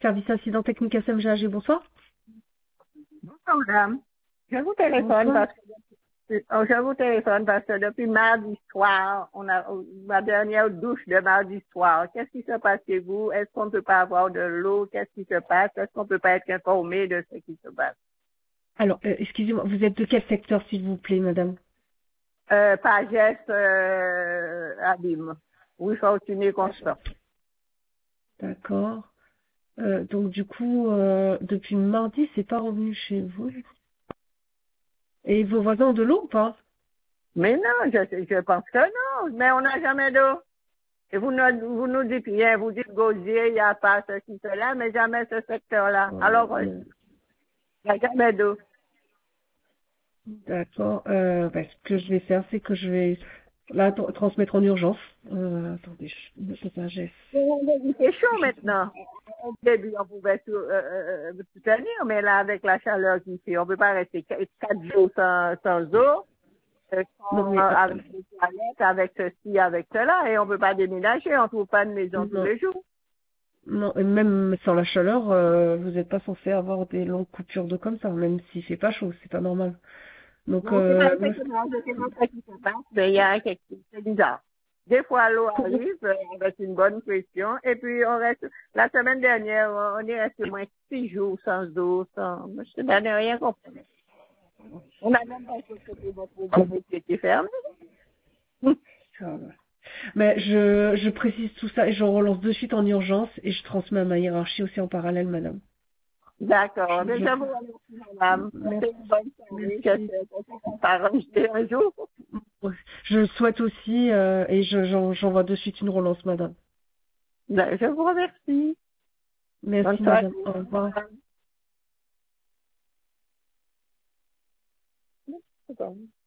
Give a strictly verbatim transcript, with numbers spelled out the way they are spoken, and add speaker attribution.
Speaker 1: Service incident technique S M G A G, bonsoir.
Speaker 2: Bonjour, madame. Je vous téléphone
Speaker 1: Bonsoir.
Speaker 2: parce que, oh, je vous téléphone parce que depuis mardi soir, on a ma dernière douche de mardi soir. Qu'est-ce qui se passe chez vous? Est-ce qu'on ne peut pas avoir de l'eau? Qu'est-ce qui se passe? Est-ce qu'on ne peut pas être informé de ce qui se passe?
Speaker 1: Alors, euh, excusez-moi, vous êtes de quel secteur, s'il vous plaît, madame?
Speaker 2: Euh, Pagès, euh, Abîme. Oui, Fortuné Constant.
Speaker 1: D'accord. Euh, donc, du coup, euh, depuis mardi, c'est pas revenu chez vous. Et vos voisins ont de l'eau ou pas?
Speaker 2: Mais non, je, je pense que non. Mais on n'a jamais d'eau. Et vous ne, vous nous dites rien. Vous dites Gauzier, il n'y a pas ceci, cela, mais jamais ce secteur-là.
Speaker 1: Euh,
Speaker 2: Alors, euh,
Speaker 1: euh,
Speaker 2: il n'y a jamais d'eau.
Speaker 1: D'accord. Euh, bah, ce que je vais faire, c'est que je vais la tra- transmettre en urgence. Euh, attendez, je note pas, j'ai-
Speaker 2: Il fait chaud maintenant. Au début, on pouvait tout, euh, euh, euh, tout tenir, mais là, avec la chaleur qui fait, on peut pas rester qu- quatre jours sans, sans eau, euh,
Speaker 1: Non,
Speaker 2: sans, euh,
Speaker 1: mais euh,
Speaker 2: avec des toilettes, avec ceci, avec cela, et on peut pas déménager, on trouve pas de maison tous
Speaker 1: non,
Speaker 2: les jours.
Speaker 1: non, et même sans la chaleur, euh, vous n'êtes pas censé avoir des longues coupures d'eau comme ça, même s'il fait pas chaud, c'est pas normal. Donc,
Speaker 2: Non, c'est pas
Speaker 1: euh, moi,
Speaker 2: effectivement, je sais pas ce qui se passe, mais il y a quelque chose, c'est bizarre. Des fois, l'eau
Speaker 1: pour-
Speaker 2: arrive euh, avec une bonne pression, et puis on reste, la semaine dernière, on est resté moins six jours sans eau, sans, je n'ai rien compris. On n'a même pas fait que votre robinet qui était fermé.
Speaker 1: euh, mais je, je précise tout ça et je relance de suite en urgence et je transmets à ma hiérarchie aussi en parallèle, madame.
Speaker 2: D'accord.
Speaker 1: Je,
Speaker 2: Mais je vous
Speaker 1: je-
Speaker 2: remercie, madame.
Speaker 1: merci,
Speaker 2: Passez une bonne soirée.
Speaker 1: merci.
Speaker 2: J'espère que ça va s'arranger un jour.
Speaker 1: Je le souhaite aussi euh, et je, j'en- j'envoie de suite une relance, madame.
Speaker 2: Ben, je vous remercie. Bonne
Speaker 1: Merci,
Speaker 2: soirée.
Speaker 1: madame. Au revoir.
Speaker 2: Madame.